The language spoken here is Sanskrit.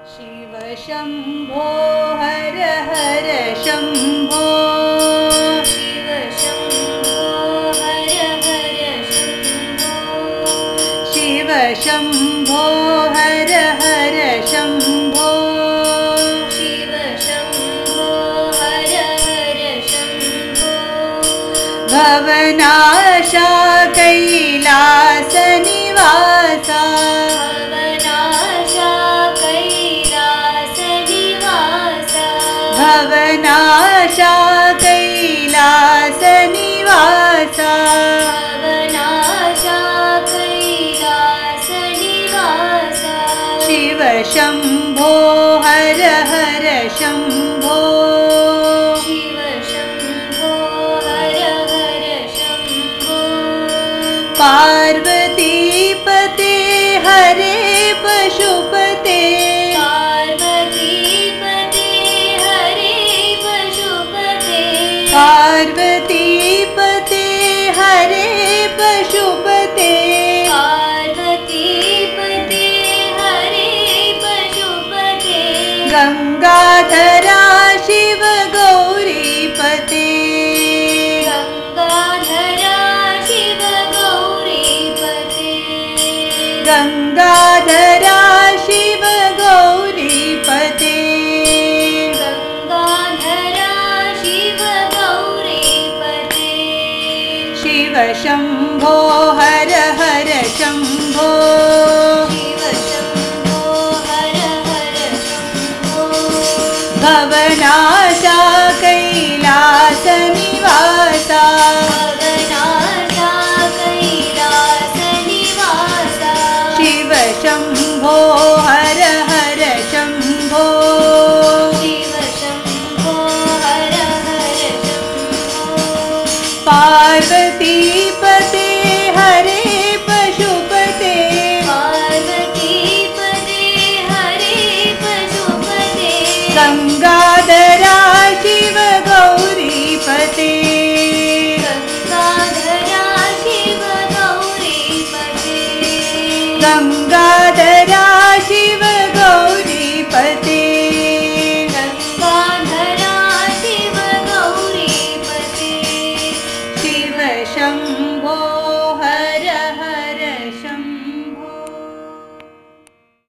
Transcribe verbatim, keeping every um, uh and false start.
शिव शम्भो हर हर शम्भो शिव शम्भो हर हर शम्भो शिव शम्भो हर हर शम्भो शिव शम्भो हर हर शम्भो भवनाशा कैलास निवासा भवनाशा कैलास निवासा भवनाशा कैलास निवासा शिव शम्भो हर हर शम्भो शिव शम्भो हर हर शम्भो पार्वतीपते हरे पशुपते पार्वतीपते हरे पशुपते पार्वतीपते हरे पशुपते गंगाधरा शिव गौरीपते गंगाधरा शिव गौरीपते गंगाधरा शिव गौरीपते शिव शम्भो हर हर शम्भो शिव शम्भो हर हर शम्भो भवनाशा कैलास निवासा भवनाशा कैलास निवासा शिव शम्भो हर हर शम्भो शिव शम्भो हर हर शम्भो पार्वतीपते हरे पशुपते पार्वतीपते हरे पशुपते गंगाधरा शिव गौरीपते गंगाधरा शिव गौरीपते गंगाधरा